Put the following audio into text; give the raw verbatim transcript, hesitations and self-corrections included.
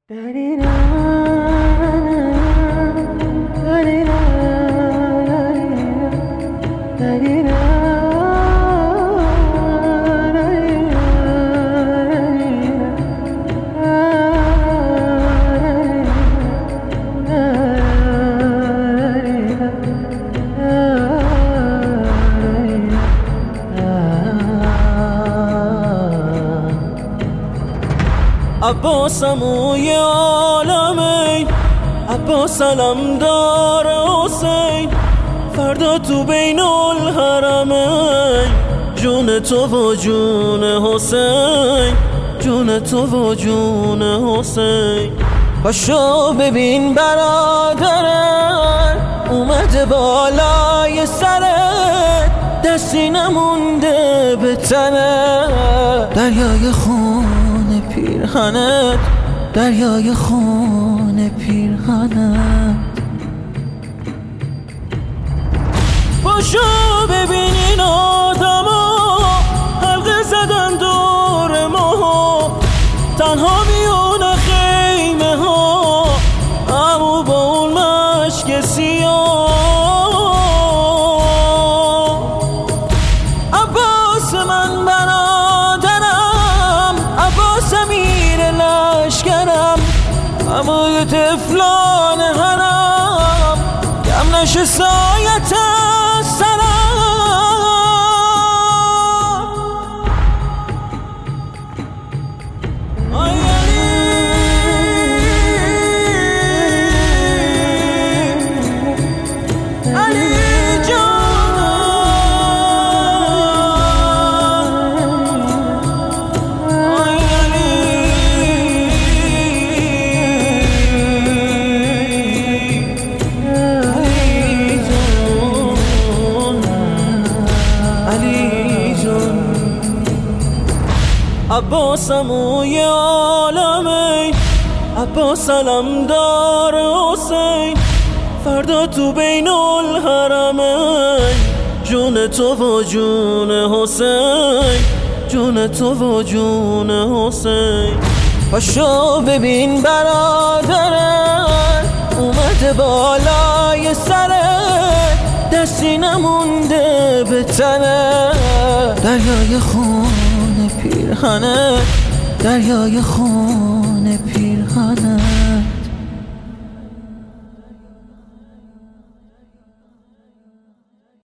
عباسم و یه عالمه، عباس علم دار حسین، فردا تو بین الحرمین، جون تو و جون حسین، جون تو و جون حسین. پاشو ببین برادرت اومده بالای سرت، دستی نمونده به تنت، دریای خون پیرهنت، دریای خون پیرهنت. پاشو ببین این آدما حلقه زدن دور ما، تنها میونه خیمه ها، امو با اون مشک سیاه. عباس من برادرم، عباس امیر لشکرم، اما یه طفلان حرم، کم نشه سایت سرم. عباسم و یه عالمه، عباس علم دار حسین، فردا تو بین الحرمین، جون تو و جون حسین، جون تو و جون حسین. پاشو ببین برادرت اومده بالای سرت، دستی نمونده به تنت، دریای خون پیرهنت، دریای خون پیرهنت.